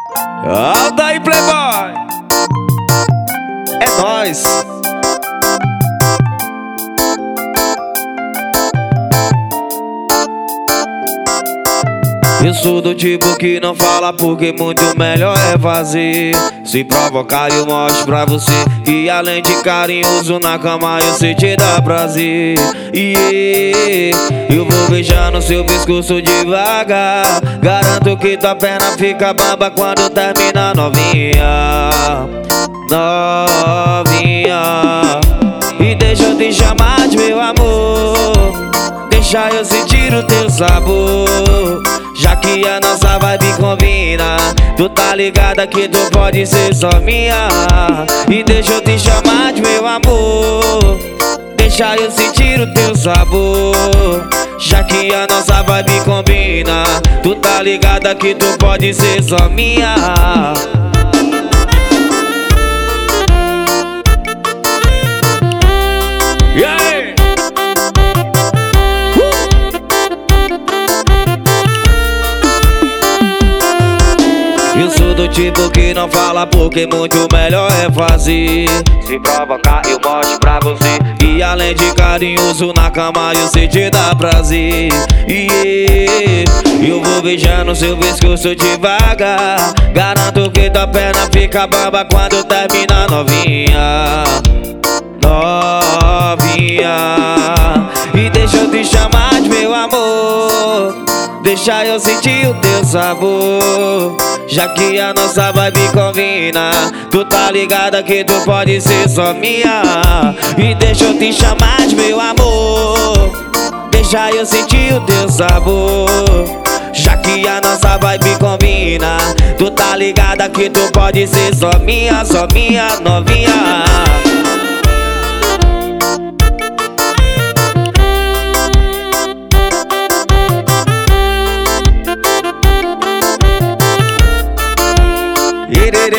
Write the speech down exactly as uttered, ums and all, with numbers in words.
Alta aí, playboy. É nóis. Eu sou do tipo que não fala porque muito melhor é fazer. Se provocar eu mostro pra você que além de carinhoso na cama eu sei te dar prazer. E eu vou beijando seu pescoço devagar. Garanto que tua perna fica bamba quando termina novinha. Novinha. E deixa eu te chamar de meu amor. Deixa eu sentir o teu sabor. Já que a nossa vibe combina, tu tá ligada que tu pode ser só minha. E deixa eu te chamar de meu amor. Deixa eu sentir o teu sabor. Já que a nossa vibe combina, tu tá ligada que tu pode ser só minha. E aí? Eu sou do tipo que não fala porque muito melhor é fazer. Se provocar eu mostro pra você e além de carinhoso na cama eu sei te dar prazer. E eu vou beijando seu pescoço devagar. Garanto que tua perna fica bamba quando termina novinha. Novinha. E deixa eu te chamar de meu amor. Deixa eu sentir o teu sabor. Já que a nossa vibe combina, tu tá ligada que tu pode ser só minha. E deixa eu te chamar de meu amor. Deixa eu sentir o teu sabor. Já que a nossa vibe combina, tu tá ligada que tu pode ser só minha, só minha novinha. Irerê.